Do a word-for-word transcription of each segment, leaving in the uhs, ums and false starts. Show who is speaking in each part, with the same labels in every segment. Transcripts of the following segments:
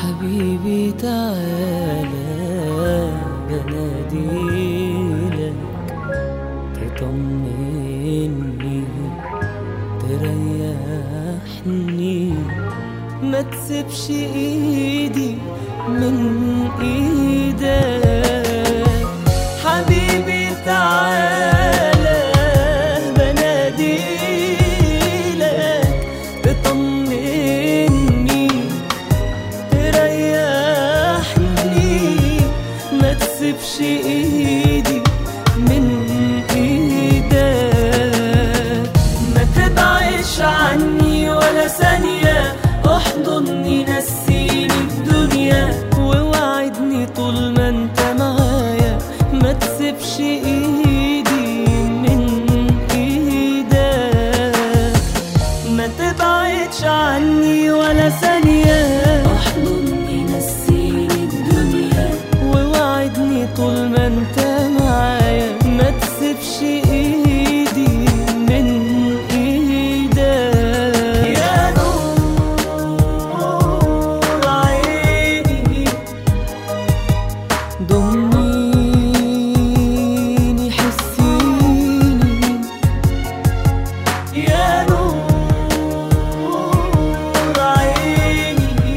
Speaker 1: حبيبي تعالى بناديلك تطمني تريحني، ما تسيبش ايدي من ايدك. حبيبي تعالى بناديلك تطمني تريحني، ما تسيبش ايدي من ايدك. ما تبعدش عني ولا ثانية، احضني نسيني الدنيا ووعدني طول ما انت معايا، ما تسيبش ايدي من ايدك. ما تبعدش عني ولا ثانية،
Speaker 2: احضني نسيني الدنيا
Speaker 1: ووعدني طول ما انت معايا، ما تسيبش ايدي من ايدك.
Speaker 2: يا نور عيني
Speaker 1: ضميني حسيني،
Speaker 2: يا نور عيني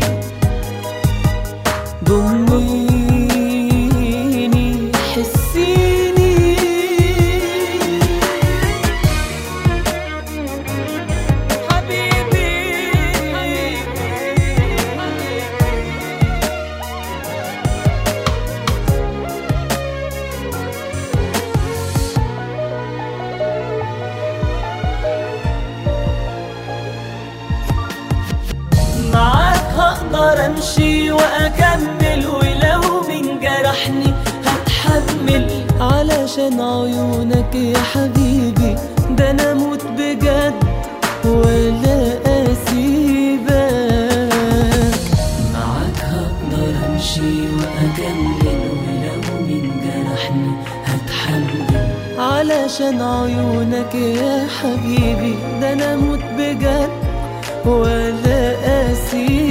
Speaker 1: ضميني حسيني.
Speaker 2: حبيبي
Speaker 1: معاك هقدر امشي واكمل، ولو من جرحني هتحمل علشان عيونك يا حبيبي، ده انا اموت بجد ولا اسيبك.
Speaker 2: معاك هقدر امشي واكمل، ولو من جرحني هتحمل
Speaker 1: علشان عيونك يا حبيبي، ده انا اموت بجد ولا اسيبك.